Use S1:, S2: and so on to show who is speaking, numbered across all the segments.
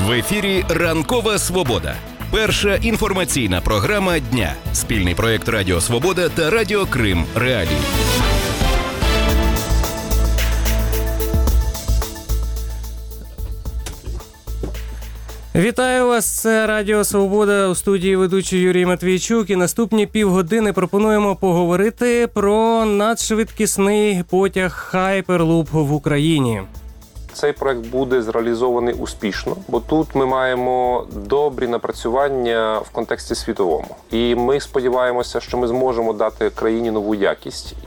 S1: В ефірі «Ранкова Свобода». Перша інформаційна програма дня. Спільний проєкт Радіо Свобода та Радіо Крим Реалії.
S2: Вітаю вас, це Радіо Свобода, у студії ведучий Юрій Матвійчук. І наступні півгодини пропонуємо поговорити про надшвидкісний потяг Hyperloop в Україні.
S3: Цей проект буде зреалізований успішно, бо тут ми маємо добрі напрацювання в контексті світовому. І ми сподіваємося, що ми зможемо дати країні нову якість.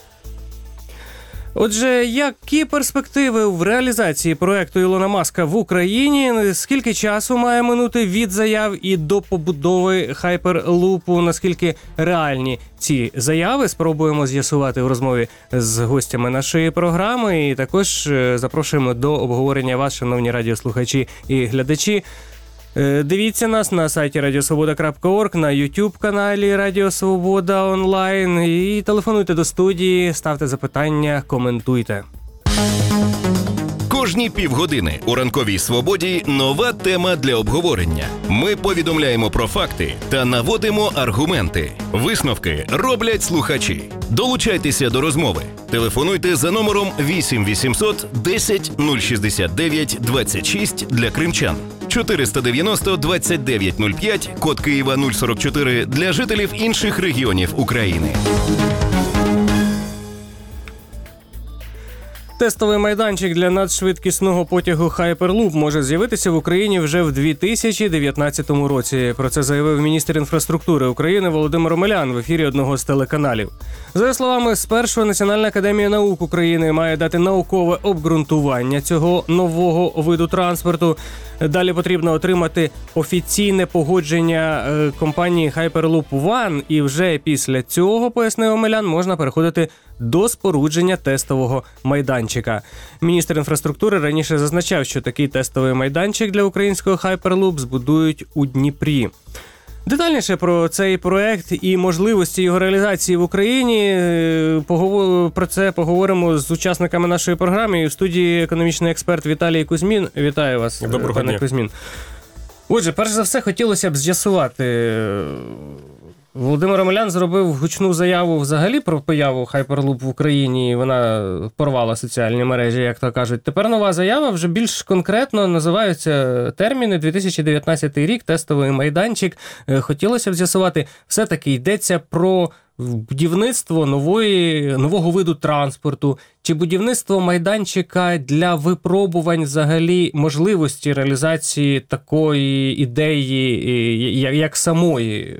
S2: Отже, які перспективи в реалізації проекту Ілона Маска в Україні? Скільки часу має минути від заяв і до побудови Hyperloop? Наскільки реальні ці заяви? Спробуємо з'ясувати в розмові з гостями нашої програми. І також запрошуємо до обговорення вас, шановні радіослухачі і глядачі. Дивіться нас на сайті radiosvoboda.org, на YouTube-каналі Радіо Свобода онлайн і телефонуйте до студії, ставте запитання, коментуйте.
S1: Кожні півгодини у «Ранковій Свободі» нова тема для обговорення. Ми повідомляємо про факти та наводимо аргументи. Висновки роблять слухачі. Долучайтеся до розмови. Телефонуйте за номером 8 800 10 069 26 для кримчан. 490 29 05, код Києва 044 для жителів інших регіонів України.
S2: Тестовий майданчик для надшвидкісного потягу Hyperloop може з'явитися в Україні вже в 2019 році. Про це заявив міністр інфраструктури України Володимир Омелян в ефірі одного з телеканалів. За його словами, спершу Національна академія наук України має дати наукове обґрунтування цього нового виду транспорту. Далі потрібно отримати офіційне погодження компанії Hyperloop One, і вже після цього, пояснив Омелян, можна переходити до спорудження тестового майданчика. Міністр інфраструктури раніше зазначав, що такий тестовий майданчик для українського Hyperloop збудують у Дніпрі. Детальніше про цей проект і можливості його реалізації в Україні про це поговоримо з учасниками нашої програми. І в студії економічний експерт Віталій Кузьмін. Вітаю вас, пане Кузьмін. Отже, перш за все, хотілося б з'ясувати. Володимир Омелян зробив гучну заяву взагалі про появу Hyperloop в Україні, вона порвала соціальні мережі, як то кажуть. Тепер нова заява, вже більш конкретно називаються терміни. 2019 рік, тестовий майданчик. Хотілося б з'ясувати, все-таки йдеться про будівництво нового виду транспорту, чи будівництво майданчика для випробувань взагалі можливості реалізації такої ідеї, як самої?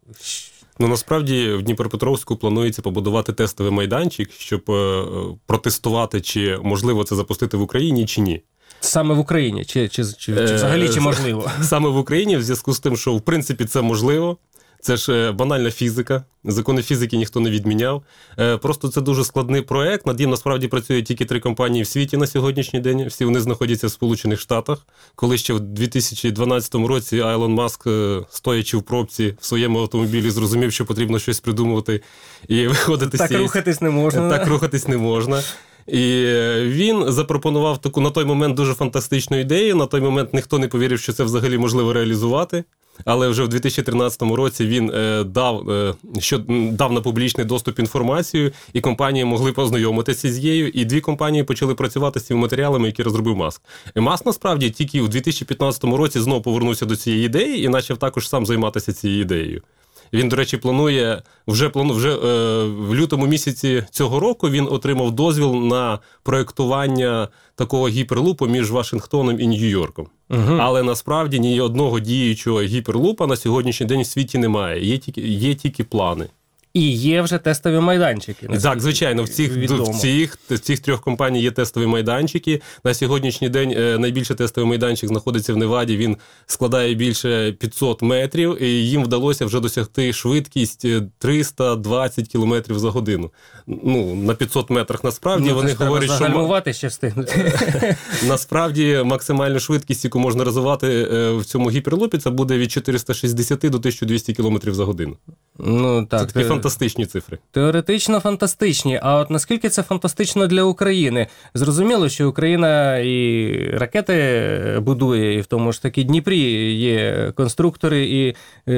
S4: Насправді в Дніпропетровську планується побудувати тестовий майданчик, щоб протестувати, чи можливо це запустити в Україні, чи ні.
S2: Саме в Україні? Чи взагалі, чи можливо?
S4: Саме в Україні, в зв'язку з тим, що в принципі це можливо. Це ж банальна фізика. Закони фізики ніхто не відміняв. Просто це дуже складний проект. Над ним насправді працює тільки 3 компанії в світі на сьогоднішній день. Всі вони знаходяться в Сполучених Штатах. Коли ще в 2012 році Ілон Маск, стоячи в пробці в своєму автомобілі, зрозумів, що потрібно щось придумувати і виходити з цієї...
S2: Так рухатись не можна.
S4: Так рухатись не можна. І він запропонував таку на той момент дуже фантастичну ідею. На той момент ніхто не повірив, що це взагалі можливо реалізувати. Але вже в 2013 році він дав на публічний доступ інформацію, і компанії могли познайомитися з нею, і 2 компанії почали працювати з цими матеріалами, які розробив Маск. І Маск, насправді, тільки в 2015 році знову повернувся до цієї ідеї і почав також сам займатися цією ідеєю. Він, до речі, планує, вже в лютому місяці цього року він отримав дозвіл на проєктування такого гіперлупу між Вашингтоном і Нью-Йорком. Угу. Але насправді ні одного діючого гіперлупа на сьогоднішній день в світі немає. Є тільки плани.
S2: І є вже тестові майданчики.
S4: Так, звичайно, в цих 3 компаній є тестові майданчики. На сьогоднішній день найбільший тестовий майданчик знаходиться в Неваді, він складає більше 500 метрів, і їм вдалося вже досягти швидкість 320 км за годину. На 500 метрах насправді вони говорять, що...
S2: Загальмувати ще встигнути.
S4: Насправді максимальну швидкість, яку можна розвивати в цьому гіперлупі, це буде від 460 до 1200 км за годину.
S2: Ну, так,
S4: Це такі фантастичні цифри.
S2: Теоретично фантастичні, а от наскільки це фантастично для України? Зрозуміло, що Україна і ракети будує, і в тому ж таки Дніпрі є конструктори, і,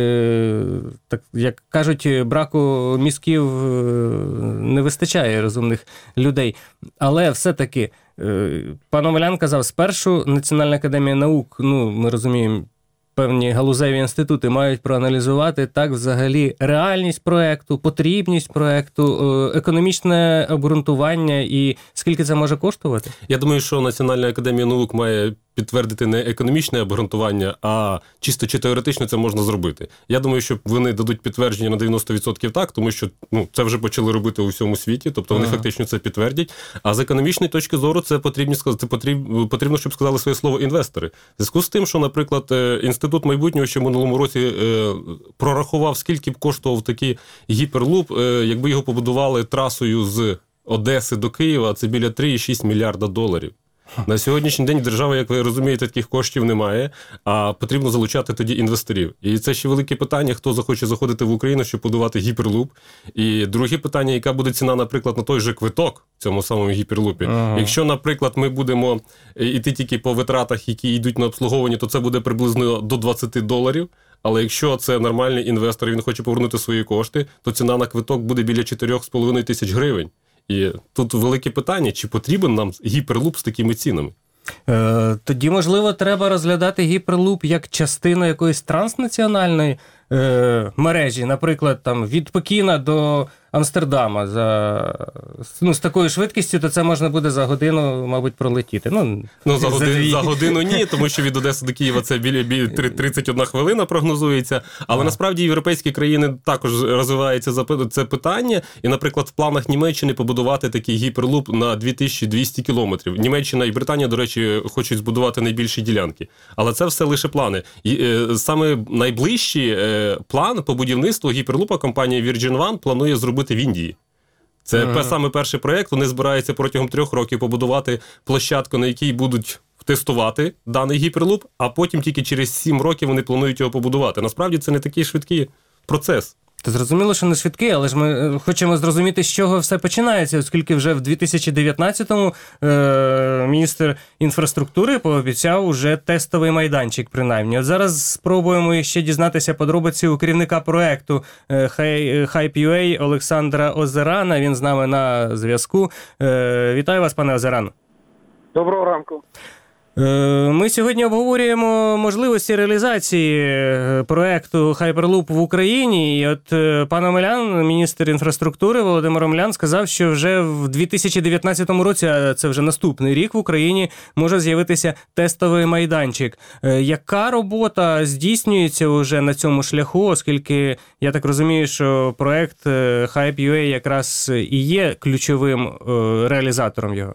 S2: так як кажуть, браку мізків не вистачає розумних людей. Але все-таки, пан Омелян казав, спершу Національна академія наук, ну, ми розуміємо, певні галузеві інститути мають проаналізувати так взагалі реальність проекту, потрібність проекту, економічне обґрунтування і скільки це може коштувати?
S4: Я думаю, що Національна академія наук має підтвердити не економічне обґрунтування, а чисто чи теоретично це можна зробити. Я думаю, що вони дадуть підтвердження на 90% так, тому що це вже почали робити у всьому світі, тобто вони фактично це підтвердять. А з економічної точки зору це потрібно, щоб сказали своє слово інвестори. В зв'язку з тим, що, наприклад, Інститут майбутнього ще в минулому році прорахував, скільки б коштував такий гіперлуп, якби його побудували трасою з Одеси до Києва, це біля 3,6 мільярда доларів. На сьогоднішній день держава, як ви розумієте, таких коштів немає, а потрібно залучати тоді інвесторів. І це ще велике питання, хто захоче заходити в Україну, щоб будувати гіперлуп. І друге питання, яка буде ціна, наприклад, на той же квиток в цьому самому гіперлупі. Якщо, наприклад, ми будемо йти тільки по витратах, які йдуть на обслуговування, то це буде приблизно до $20. Але якщо це нормальний інвестор, і він хоче повернути свої кошти, то ціна на квиток буде біля 4,5 тисяч гривень. І тут велике питання, чи потрібен нам гіперлуп з такими цінами?
S2: Тоді, можливо, треба розглядати гіперлуп як частину якоїсь транснаціональної мережі, наприклад, там від Пекіна до Амстердама з такою швидкістю, то це можна буде за годину, мабуть, пролетіти.
S4: За годину ні, тому що від Одеси до Києва це біля 31 хвилина прогнозується. Але насправді європейські країни також розвиваються це питання. І, наприклад, в планах Німеччини побудувати такий гіперлуп на 2200 кілометрів. Німеччина і Британія, до речі, хочуть збудувати найбільші ділянки. Але це все лише плани. І саме найближчий план по будівництву гіперлупа компанія Virgin One планує зробити в Індії. Це саме перший проєкт. Вони збираються протягом 3 років побудувати площадку, на якій будуть тестувати даний гіперлуп, а потім тільки через 7 років вони планують його побудувати. Насправді це не такий швидкий процес.
S2: Та зрозуміло, що не швидкий, але ж ми хочемо зрозуміти, з чого все починається, оскільки вже в 2019-му міністр інфраструктури пообіцяв уже тестовий майданчик, принаймні. От зараз спробуємо ще дізнатися подробиці у керівника проекту Hype.ua Олександра Озерана. Він з нами на зв'язку. Вітаю вас, пане Озеран.
S5: Доброго ранку.
S2: Ми сьогодні обговорюємо можливості реалізації проекту Hyperloop в Україні. І от пан Омелян, міністр інфраструктури Володимир Омелян, сказав, що вже в 2019 році, а це вже наступний рік, в Україні може з'явитися тестовий майданчик. Яка робота здійснюється вже на цьому шляху, оскільки я так розумію, що проект Hype.ua якраз і є ключовим реалізатором його?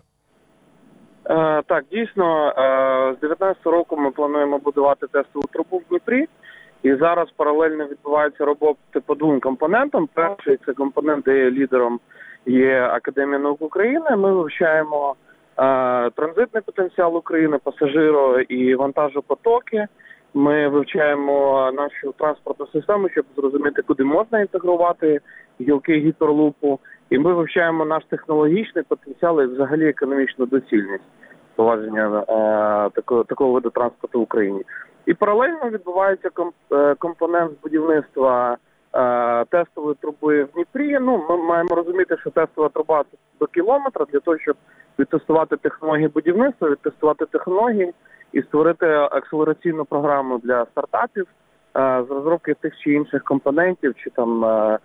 S5: Так, дійсно, з 2019 року ми плануємо будувати тестову трубу в Дніпрі. І зараз паралельно відбуваються роботи по 2 компонентам. Перший – це компонент, де лідером є Академія наук України. Ми вивчаємо транзитний потенціал України, пасажиро- і вантажопотоки. Ми вивчаємо нашу транспортну систему, щоб зрозуміти, куди можна інтегрувати гілки гіперлупу. І ми вивчаємо наш технологічний потенціал і взагалі економічну доцільність впровадження такого виду транспорту в Україні. І паралельно відбувається компонент з будівництва тестової труби в Дніпрі. Ми маємо розуміти, що тестова труба – це до кілометра для того, щоб відтестувати технології будівництва, відтестувати технології і створити акселераційну програму для стартапів з розробки тих чи інших компонентів, чи там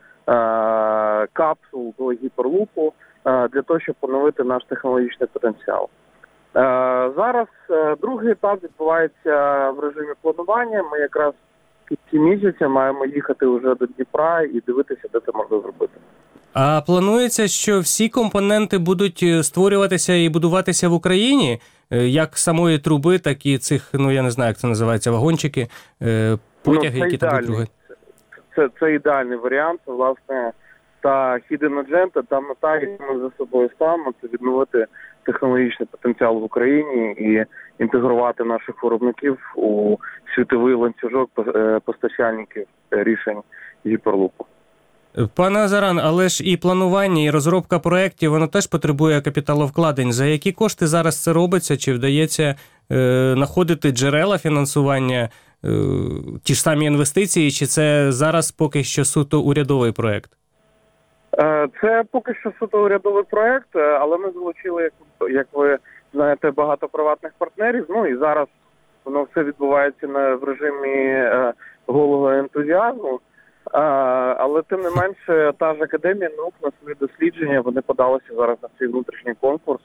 S5: капсул до гіперлупу, для того, щоб поновити наш технологічний потенціал. Зараз другий етап відбувається в режимі планування. Ми якраз в кінці місяця маємо їхати вже до Дніпра і дивитися, де це можна зробити.
S2: А планується, що всі компоненти будуть створюватися і будуватися в Україні, як самої труби, так і цих, я не знаю, як це називається, вагончики, потяги, які там будуть.
S5: Це ідеальний варіант, власне, та hidden agenda, та мета, яку ми за собою ставимо, це відновити технологічний потенціал в Україні і інтегрувати наших виробників у світовий ланцюжок постачальників рішень гіперлупу.
S2: Пане Азаран, але ж і планування, і розробка проєктів, воно теж потребує капіталовкладень. За які кошти зараз це робиться? Чи вдається знаходити джерела фінансування, ті ж самі інвестиції, чи це зараз поки що суто урядовий проєкт?
S5: Це поки що суто урядовий проєкт, але ми залучили, як ви знаєте, багато приватних партнерів. Ну і зараз воно все відбувається в режимі голого ентузіазму. Але тим не менше, та ж Академія наук на свої дослідження, вони подалися зараз на свій внутрішній конкурс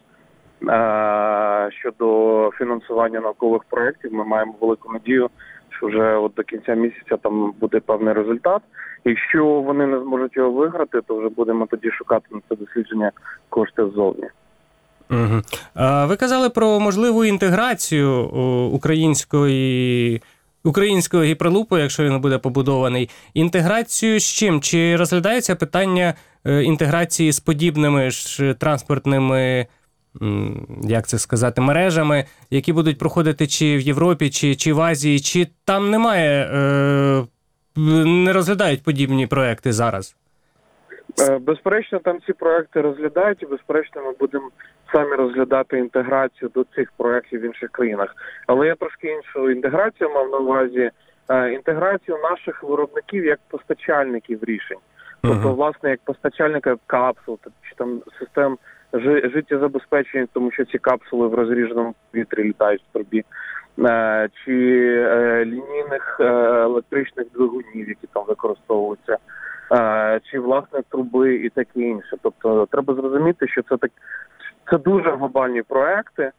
S5: щодо фінансування наукових проєктів. Ми маємо велику надію, що вже от до кінця місяця там буде певний результат. Якщо вони не зможуть його виграти, то вже будемо тоді шукати на це дослідження кошти ззовні.
S2: Угу. Ви казали про можливу інтеграцію українського гіперлупу, якщо він буде побудований. Інтеграцію з чим? Чи розглядається питання інтеграції з подібними ж транспортними, як це сказати, мережами, які будуть проходити чи в Європі, чи в Азії, чи там немає, не розглядають подібні проекти зараз?
S5: Безперечно, там ці проекти розглядають, і безперечно ми будемо самі розглядати інтеграцію до цих проєктів в інших країнах. Але я трошки іншу інтеграцію мав на увазі, інтеграцію наших виробників як постачальників рішень. Тобто, власне, як постачальника капсул, чи там систем життєзабезпечення, тому що ці капсули в розріженому повітрі літають в трубі, чи лінійних електричних двигунів, які там використовуються, чи, власне, труби і таке інше. Тобто, треба зрозуміти, що це дуже глобальні проекти,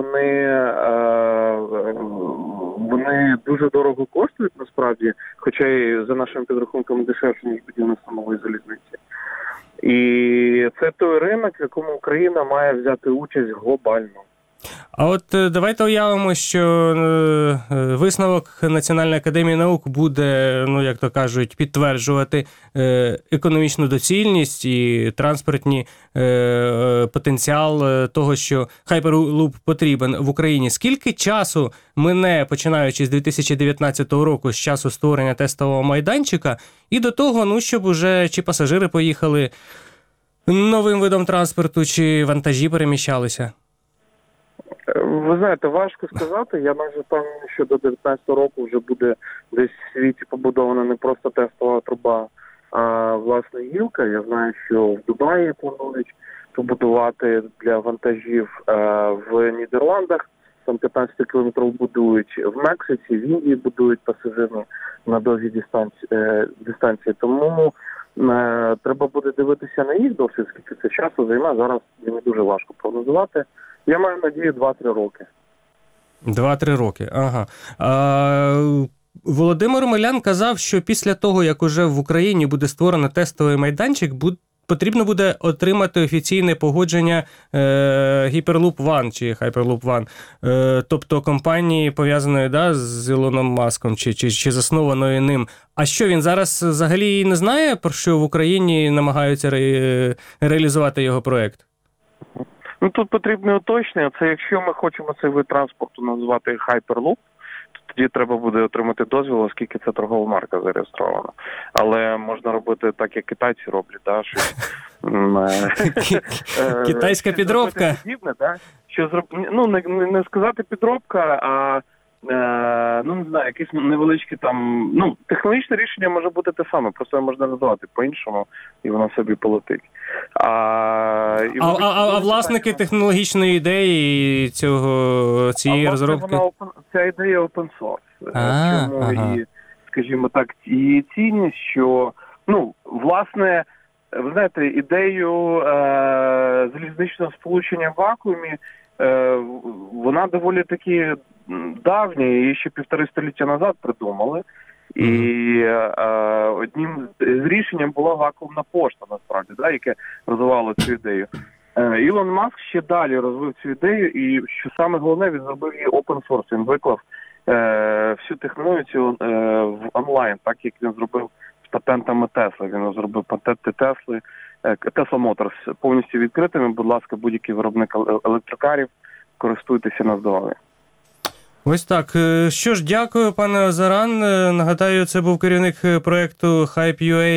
S5: вони дуже дорого коштують, насправді, хоча і за нашими підрахунками дешевше, ніж будівництво нової залізниці. І це той ринок, в якому Україна має взяти участь глобально.
S2: А от давайте уявимо, що висновок Національної академії наук буде, ну, як то кажуть, підтверджувати економічну доцільність і транспортний потенціал того, що Hyperloop потрібен в Україні. Скільки часу мине, починаючи з 2019 року, з часу створення тестового майданчика, і до того, ну, щоб уже чи пасажири поїхали новим видом транспорту, чи вантажі переміщалися?
S5: Ви знаєте, важко сказати. Я майже впевнений, що до 2019 року вже буде десь в світі побудована не просто тестова труба, а власне гілка. Я знаю, що в Дубаї планують побудувати для вантажів, в Нідерландах там 15 кілометрів будують, в Мексиці, в Індії будують пасажирні на довгі дистанції. Тому треба буде дивитися на їх досвід, скільки це часу займе. Зараз мені дуже важко прогнозувати. Я маю надію 2-3 роки.
S2: 2-3 роки, ага. Володимир Омелян казав, що після того, як уже в Україні буде створено тестовий майданчик, потрібно буде отримати офіційне погодження Hyperloop One чи Hyperloop One, тобто компанії, пов'язаної з Ілоном Маском чи заснованої ним. А що, він зараз взагалі не знає, про що в Україні намагаються реалізувати його проєкт?
S5: Ну, тут потрібне уточнення. Це якщо ми хочемо цей вид транспорту назвати Hyperloop, то тоді треба буде отримати дозвіл, оскільки це торгова марка зареєстрована. Але можна робити так, як китайці роблять, да, що
S2: китайська підробка.
S5: Ну, не сказати підробка, а ну, не знаю, якісь невеличкі там, ну, технологічне рішення може бути те саме, просто його можна називати по-іншому, і воно собі полетить.
S2: А власники технологічної ідеї цієї розробки?
S5: Ця ідея open source. Чому і, скажімо так, її цінність, що, ну, власне, ви знаєте, ідею залізничного сполучення в вакуумі, вона доволі таки давня, її ще 1,5 століття назад придумали. І одним з рішенням була вакуумна пошта, насправді, да, яке розвивало цю ідею. Ілон Маск ще далі розвив цю ідею, і що саме головне, він зробив її open source, він виклав всю технологію в онлайн, так як він зробив з патентами Тесла. Він зробив патенти Тесли, Tesla Motors повністю відкритими. Будь ласка, будь-який виробник електрокарів, користуйтеся на здоров'я.
S2: Ось так. Що ж, дякую, пане Азаран. Нагадаю, це був керівник проєкту Hype.ua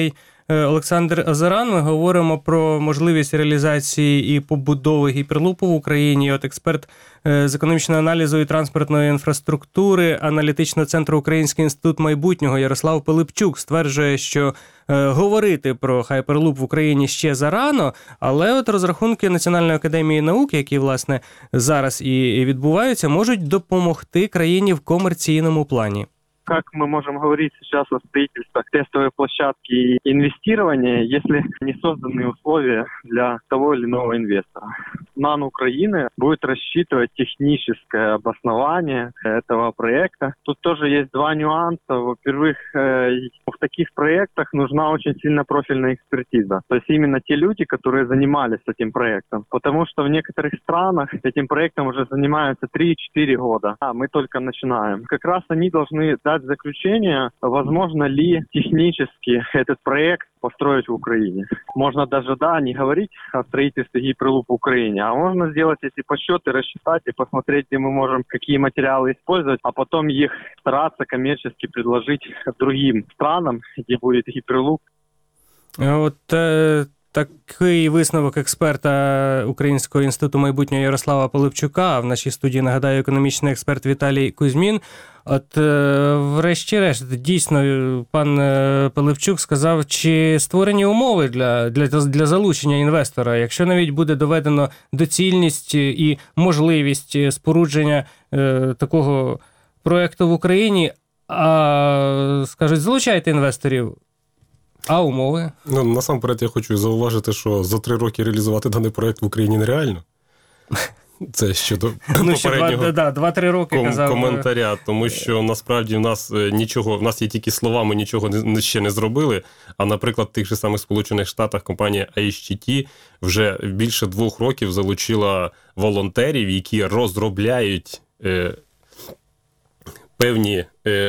S2: Олександр Озеран. Ми говоримо про можливість реалізації і побудови гіперлупу в Україні. От експерт з економічного аналізу і транспортної інфраструктури аналітичного центру Український інститут майбутнього Ярослав Пилипчук стверджує, що говорити про хайперлуп в Україні ще зарано, але от розрахунки Національної академії наук, які, власне, зараз і відбуваються, можуть допомогти країні в комерційному плані.
S6: Как мы можем говорить сейчас о строительствах тестовой площадки и инвестировании, если не созданы условия для того или иного инвестора? НАН Украины будет рассчитывать техническое обоснование этого проекта. Тут тоже есть два нюанса. Во-первых, в таких проектах нужна очень сильно профильная экспертиза. То есть именно те люди, которые занимались этим проектом. Потому что в некоторых странах этим проектом уже занимаются 3-4 года, а мы только начинаем. Как раз они должны дать заключение, возможно ли технически этот проект построить в Украине. Можно даже, не говорить о строительстве гиперлупа в Украине, а можно сделать эти подсчеты, рассчитать и посмотреть, где мы можем, какие материалы использовать, а потом их стараться коммерчески предложить другим странам, где будет гиперлуп.
S2: От такий висновок експерта Українського інституту майбутнього Ярослава Пилипчука. В нашій студії, нагадаю, економічний експерт Віталій Кузьмін. От, врешті-решт, дійсно, пан Пилипчук сказав, чи створені умови для залучення інвестора, якщо навіть буде доведено доцільність і можливість спорудження такого проєкту в Україні, а скажуть, залучайте інвесторів. А умови?
S4: Насамперед я хочу зауважити, що за 3 роки реалізувати даний проєкт в Україні нереально. Це щодо попереднього
S2: 2-3 роки
S4: коментаря, тому що насправді в нас є тільки слова, ми нічого ще не зробили, а, наприклад, в тих же самих Сполучених Штатах компанія IHT вже більше 2 років залучила волонтерів, які розробляють певні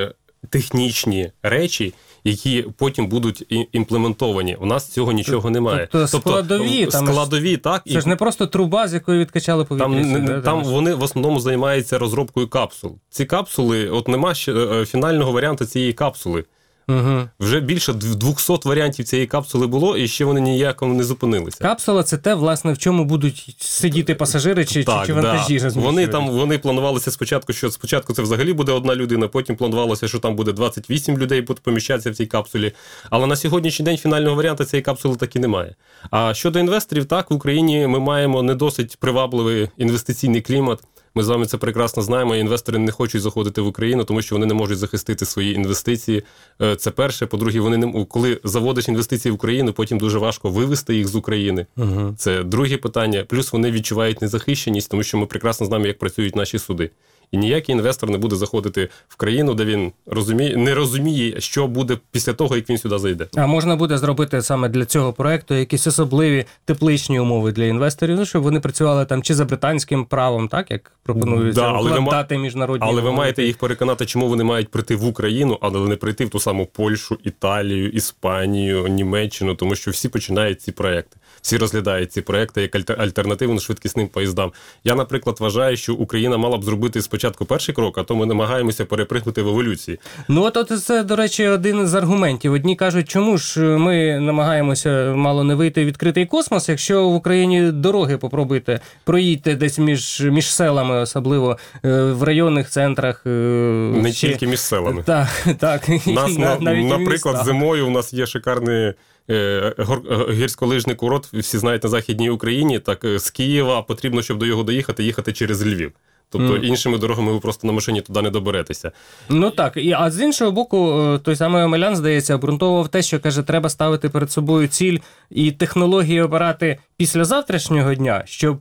S4: технічні речі, які потім будуть імплементовані. У нас цього нічого немає.
S2: Тобто складові,
S4: так.
S2: Це ж не просто труба, з якої відкачали повітря.
S4: Там вони в основному займаються розробкою капсул. Ці капсули, от нема ще фінального варіанту цієї капсули.
S2: Угу.
S4: Вже більше 200 варіантів цієї капсули було, і ще вони ніяко не зупинилися.
S2: Капсула – це те, власне, в чому будуть сидіти пасажири чи вантажі розміщувати.
S4: Вони планувалися спочатку, що спочатку це взагалі буде одна людина, потім планувалося, що там буде 28 людей будуть поміщатися в цій капсулі. Але на сьогоднішній день фінального варіанту цієї капсули так і немає. А щодо інвесторів, так, в Україні ми маємо не досить привабливий інвестиційний клімат. Ми з вами це прекрасно знаємо, інвестори не хочуть заходити в Україну, тому що вони не можуть захистити свої інвестиції. Це перше. По-друге, коли заводиш інвестиції в Україну, потім дуже важко вивести їх з України.
S2: Угу.
S4: Це друге питання. Плюс вони відчувають незахищеність, тому що ми прекрасно знаємо, як працюють наші суди. І ніякий інвестор не буде заходити в країну, де він не розуміє, що буде після того, як він сюди зайде.
S2: А можна буде зробити саме для цього проекту якісь особливі тепличні умови для інвесторів, щоб вони працювали там чи за британським правом, так, як пропонується укладати міжнародні
S4: умови.
S2: Але
S4: ви маєте їх переконати, чому вони мають прийти в Україну, але не прийти в ту саму Польщу, Італію, Іспанію, Німеччину, тому що всі починають ці проекти. Всі розглядають ці проекти як альтернативу швидкісним поїздам. Я, наприклад, вважаю, що Україна мала б зробити спочатку перший крок, а то ми намагаємося перепригнути в еволюції.
S2: Ну, от це, до речі, один з аргументів. Одні кажуть, чому ж ми намагаємося мало не вийти в відкритий космос, якщо в Україні дороги попробуйте, проїдьте десь між селами, особливо в районних центрах.
S4: Не тільки між селами.
S2: Так.
S4: Наприклад, зимою у нас є шикарний гірськолижний курорт, всі знають, на Західній Україні, так з Києва потрібно, щоб до його доїхати, їхати через Львів. Тобто іншими дорогами ви просто на машині туди не доберетеся.
S2: Ну так, а з іншого боку, той самий Омелян, здається, обґрунтовував те, що, каже, треба ставити перед собою ціль і технології обирати після завтрашнього дня, щоб,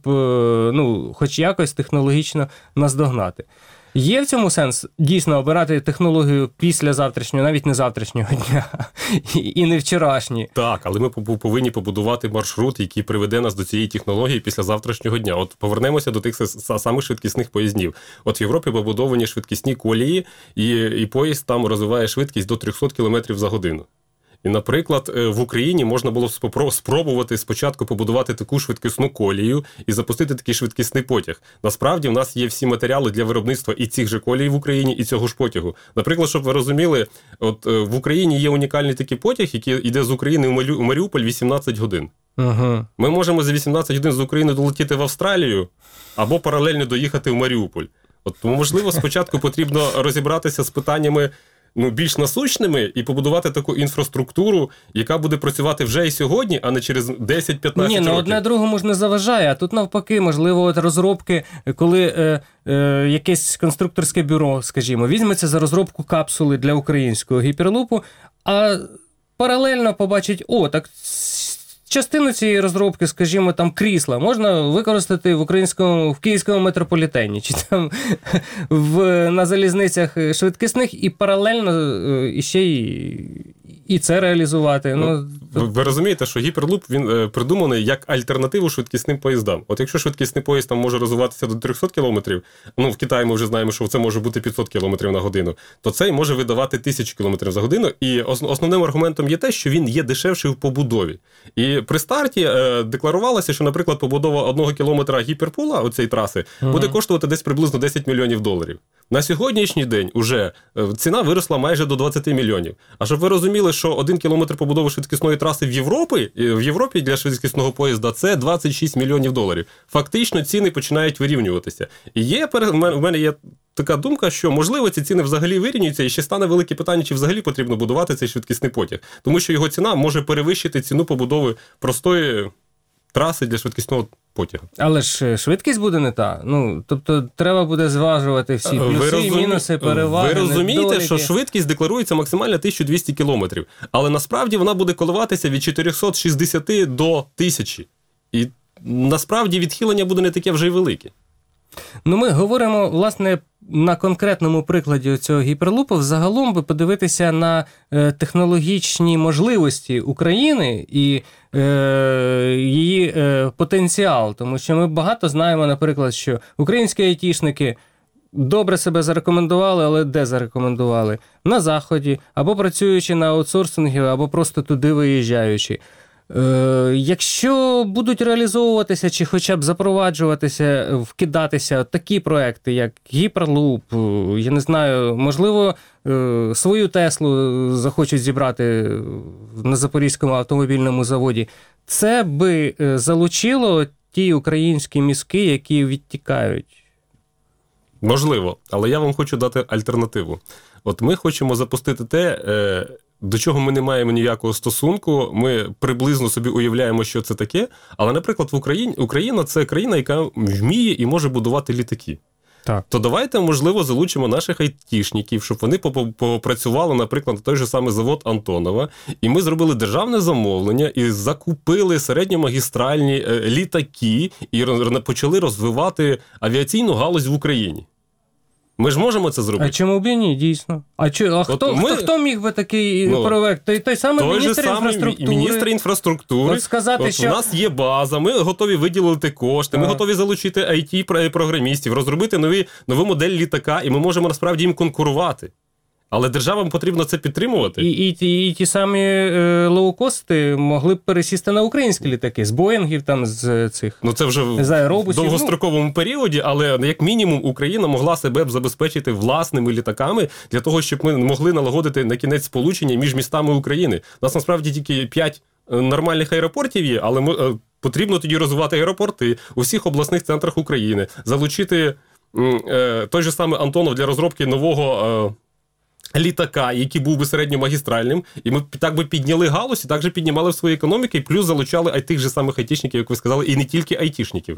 S2: хоч якось технологічно наздогнати. Є в цьому сенс дійсно обирати технологію після завтрашнього, навіть не завтрашнього дня, і не вчорашні.
S4: Так, але ми повинні побудувати маршрут, який приведе нас до цієї технології після завтрашнього дня. От повернемося до тих самих швидкісних поїздів. От в Європі побудовані швидкісні колії, і поїзд там розвиває швидкість до 300 км за годину. І, наприклад, в Україні можна було спробувати спочатку побудувати таку швидкісну колію і запустити такий швидкісний потяг. Насправді, в нас є всі матеріали для виробництва і цих же колій в Україні, і цього ж потягу. Наприклад, щоб ви розуміли, от в Україні є унікальний такий потяг, який йде з України у Маріуполь 18 годин.
S2: Угу.
S4: Ми можемо за 18 годин з України долетіти в Австралію або паралельно доїхати в Маріуполь. От, тому, можливо, спочатку потрібно розібратися з питаннями більш насущними і побудувати таку інфраструктуру, яка буде працювати вже і сьогодні, а не через 10-15 років.
S2: Ні, одне другому ж не заважає, а тут навпаки, можливо, от розробки, коли якесь конструкторське бюро, скажімо, візьметься за розробку капсули для українського гіперлупу, а паралельно побачить, так частину цієї розробки, скажімо, там крісла можна використати в київському метрополітені, чи там на залізницях швидкісних, і паралельно іще і це реалізувати.
S4: Ви розумієте, що гіперлуп, він придуманий як альтернативу швидкісним поїздам. От якщо швидкісний поїзд там може розвиватися до 300 км, в Китаї ми вже знаємо, що це може бути 500 км на годину, то цей може видавати 1000 км за годину. І основним аргументом є те, що він є дешевший в побудові. І при старті декларувалося, що, наприклад, побудова 1 кілометра гіперпула оцієї траси буде коштувати десь приблизно $10 мільйонів. На сьогоднішній день уже ціна виросла майже до 20 мільйонів. А щоб ви розуміли, що 1 кілометр побудови швидкісної траси в Європі для швидкісного поїзда – це $26 мільйонів. Фактично ціни починають вирівнюватися. І в мене є така думка, що, можливо, ці ціни взагалі вирівнюються, і ще стане велике питання, чи взагалі потрібно будувати цей швидкісний потяг. Тому що його ціна може перевищити ціну побудови простої траси для швидкісного потягу. Але
S2: ж швидкість буде не та. Тобто треба буде зважувати всі плюси, мінуси, переваги,
S4: Ви розумієте,
S2: недоліки.
S4: що швидкість декларується максимально 1200 км, але насправді вона буде коливатися від 460 до 1000. І насправді відхилення буде не таке вже й велике.
S2: Ми говоримо, власне, на конкретному прикладі цього гіперлупу, взагалом би подивитися на технологічні можливості України і її потенціал. Тому що ми багато знаємо, наприклад, що українські айтішники добре себе зарекомендували, але де зарекомендували? На Заході, або працюючи на аутсорсингі, або просто туди виїжджаючи. Якщо будуть реалізовуватися чи хоча б запроваджуватися, вкидатися такі проекти, як Гіперлуп, я не знаю, можливо, свою Теслу захочуть зібрати на Запорізькому автомобільному заводі, це би залучило ті українські мізки, які відтікають?
S4: Можливо, але я вам хочу дати альтернативу. От ми хочемо запустити те, до чого ми не маємо ніякого стосунку, ми приблизно собі уявляємо, що це таке, але, наприклад, Україна – це країна, яка вміє і може будувати літаки.
S2: Так.
S4: То давайте, можливо, залучимо наших айтішників, щоб вони попрацювали, наприклад, на той же самий завод Антонова, і ми зробили державне замовлення і закупили середньомагістральні літаки і почали розвивати авіаційну галузь в Україні. Ми ж можемо це зробити.
S2: А чому б і ні, дійсно? Хто міг би такий проект? Той самий
S4: міністр інфраструктури.
S2: Сказати, що...
S4: У нас є база, ми готові виділити кошти, ми готові залучити IT-програмістів, розробити нову модель літака, і ми можемо насправді їм конкурувати. Але державам потрібно це підтримувати.
S2: І ті самі лоукости могли б пересісти на українські літаки, з Боїнгів, там, з цих...
S4: Це вже в довгостроковому періоді, але як мінімум Україна могла себе б забезпечити власними літаками для того, щоб ми могли налагодити на кінець сполучення між містами України. У нас насправді тільки 5 нормальних аеропортів є, але потрібно тоді розвивати аеропорти у всіх обласних центрах України, залучити той же самий Антонов для розробки нового... літака, який був би середньомагістральним, і ми так би підняли галузь, і так же піднімали в свої економіки, і плюс залучали тих же самих айтішників, як ви сказали, і не тільки айтішників.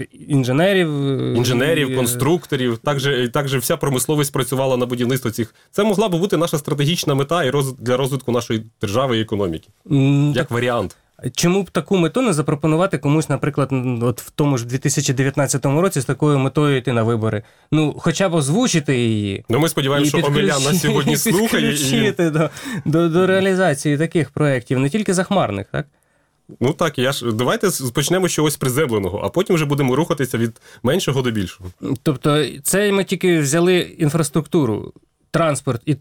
S4: Інженерів, конструкторів, також вся промисловість працювала на будівництво цих. Це могла б бути наша стратегічна мета для розвитку нашої держави і економіки. Як варіант.
S2: Чому б таку мету не запропонувати комусь, наприклад, от в тому ж 2019 році з такою метою йти на вибори? Хоча б озвучити її.
S4: Ми сподіваємося, що Омелян нас сьогодні слухає.
S2: Підключити до реалізації таких проєктів, не тільки захмарних, так?
S4: Так, давайте почнемо з чогось приземленого, а потім вже будемо рухатися від меншого до більшого.
S2: Тобто це ми тільки взяли інфраструктуру. транспорт, і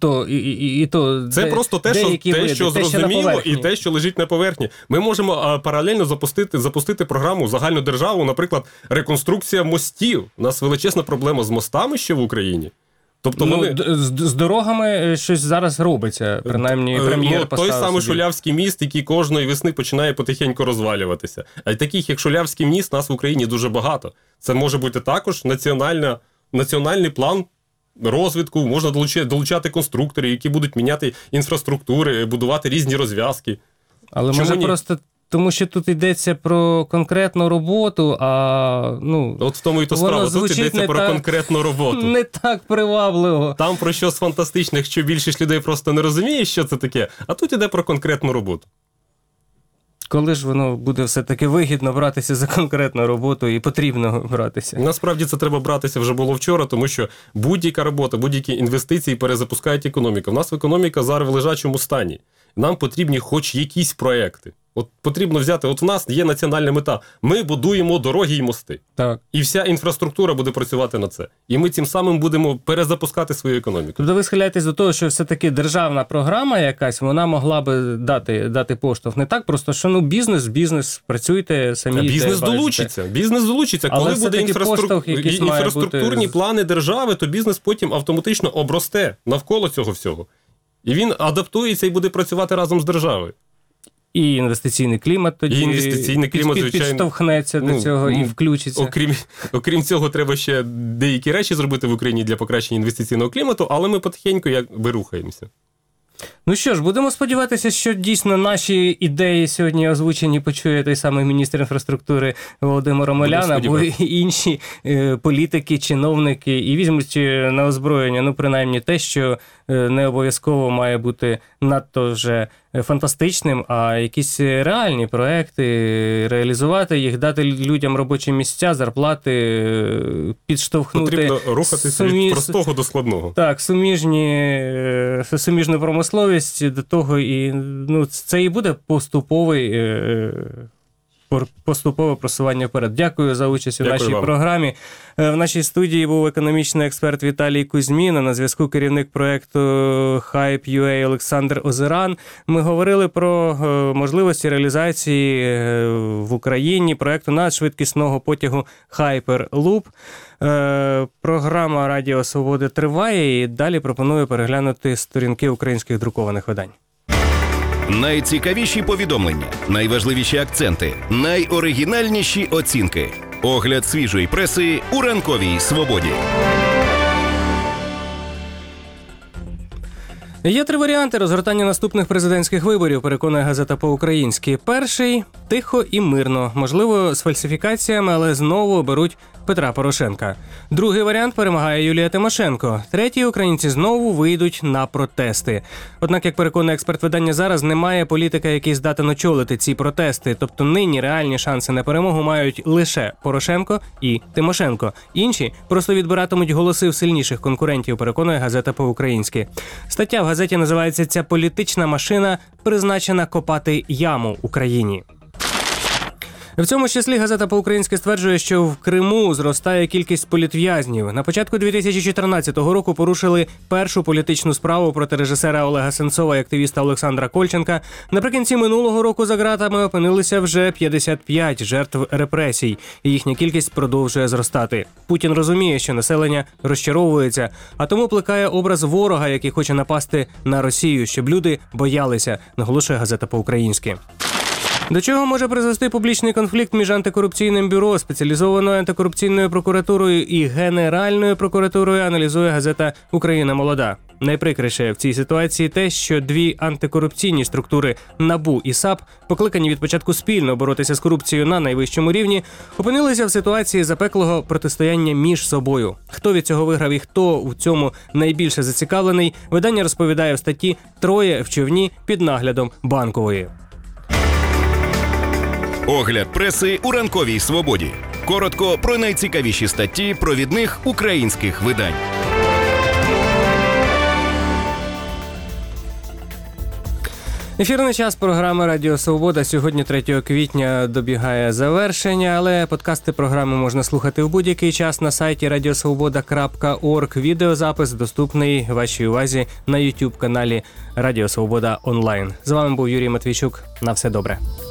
S2: то
S4: Це просто те, що зрозуміло, і те, що лежить на поверхні. Ми можемо паралельно запустити програму загальнодержавну, наприклад, реконструкція мостів. У нас величезна проблема з мостами ще в Україні. Тобто
S2: з дорогами щось зараз робиться, принаймні прем'єр поставив
S4: той самий
S2: собі.
S4: Шулявський міст, який кожної весни починає потихеньку розвалюватися. А таких, як Шулявський міст, нас в Україні дуже багато. Це може бути також національний план розвитку, можна долучати конструкторів, які будуть міняти інфраструктури, будувати різні розв'язки.
S2: Але може просто тому, що тут йдеться про конкретну роботу,
S4: От в тому і то справа, тут йдеться про конкретну роботу.
S2: Не так привабливо.
S4: Там про щось фантастичне, що більшість людей просто не розуміє, що це таке, а тут йде про конкретну роботу.
S2: Коли ж воно буде все-таки вигідно братися за конкретну роботу і потрібно братися?
S4: Насправді це треба братися вже було вчора, тому що будь-яка робота, будь-які інвестиції перезапускають економіку. У нас економіка зараз в лежачому стані. Нам потрібні хоч якісь проекти. От потрібно взяти, от в нас є національна мета. Ми будуємо дороги і мости.
S2: Так.
S4: І вся інфраструктура буде працювати на це. І ми цим самим будемо перезапускати свою економіку.
S2: Тобто ви схиляєтесь до того, що все-таки державна програма якась, вона могла би дати поштовх. Не так просто, що бізнес, працюйте самі.
S4: Бізнес долучиться.
S2: Але
S4: коли буде інфраструктурні плани держави, то бізнес потім автоматично обросте навколо цього всього. І він адаптується і буде працювати разом з державою.
S2: І інвестиційний клімат тоді підштовхнеться до цього і включиться.
S4: Окрім цього, треба ще деякі речі зробити в Україні для покращення інвестиційного клімату, але ми потихеньку якби рухаємося.
S2: Ну що ж, будемо сподіватися, що дійсно наші ідеї сьогодні озвучені почує той самий міністр інфраструктури Володимир Омелян, або інші політики, чиновники, і візьмуть на озброєння, принаймні те, що не обов'язково має бути надто вже фантастичним, а якісь реальні проекти, реалізувати їх, дати людям робочі місця, зарплати, підштовхнути.
S4: Потрібно рухатися від простого до складного.
S2: Так, суміжну промисловість до того, і це і буде поступове просування вперед. Дякую за участь у нашій програмі. В нашій студії був економічний експерт Віталій Кузьмін, а на зв'язку керівник проєкту Hype.ua Олександр Озеран. Ми говорили про можливості реалізації в Україні проєкту надшвидкісного потягу Hyperloop. Програма Радіо Свободи триває, і далі пропоную переглянути сторінки українських друкованих видань.
S1: Найцікавіші повідомлення, найважливіші акценти, найоригінальніші оцінки. Огляд свіжої преси у ранковій свободі.
S2: Є 3 варіанти розгортання наступних президентських виборів, переконує газета «По-українськи». Перший – тихо і мирно, можливо, з фальсифікаціями, але знову оберуть Петра Порошенка. Другий варіант – перемагає Юлія Тимошенко. Третій – українці знову вийдуть на протести. Однак, як переконує експерт видання «Зараз», немає політика, який здатен очолити ці протести. Тобто нині реальні шанси на перемогу мають лише Порошенко і Тимошенко. Інші просто відбиратимуть голоси в сильніших конкурентів, переконує газета «По-українськи». Стаття в газеті називається «Ця політична машина призначена копати яму Україні». В цьому числі газета «По-українськи» стверджує, що в Криму зростає кількість політв'язнів. На початку 2014 року порушили першу політичну справу проти режисера Олега Сенцова і активіста Олександра Кольченка. Наприкінці минулого року за ґратами опинилися вже 55 жертв репресій, і їхня кількість продовжує зростати. Путін розуміє, що населення розчаровується, а тому плекає образ ворога, який хоче напасти на Росію, щоб люди боялися, наголошує газета «По-українськи». До чого може призвести публічний конфлікт між антикорупційним бюро, спеціалізованою антикорупційною прокуратурою і Генеральною прокуратурою, аналізує газета «Україна молода». Найприкрише в цій ситуації те, що 2 антикорупційні структури НАБУ і САП, покликані від початку спільно боротися з корупцією на найвищому рівні, опинилися в ситуації запеклого протистояння між собою. Хто від цього виграв і хто у цьому найбільше зацікавлений, видання розповідає в статті «Троє в човні під наглядом Банкової».
S1: Огляд преси у ранковій свободі. Коротко про найцікавіші статті провідних українських видань.
S2: Ефірний час програми Радіо Свобода сьогодні 3 квітня добігає завершення, але подкасти програми можна слухати в будь-який час на сайті radiosvoboda.org. Відеозапис доступний вашій увазі на YouTube-каналі Радіо Свобода онлайн. З вами був Юрій Матвійчук. На все добре.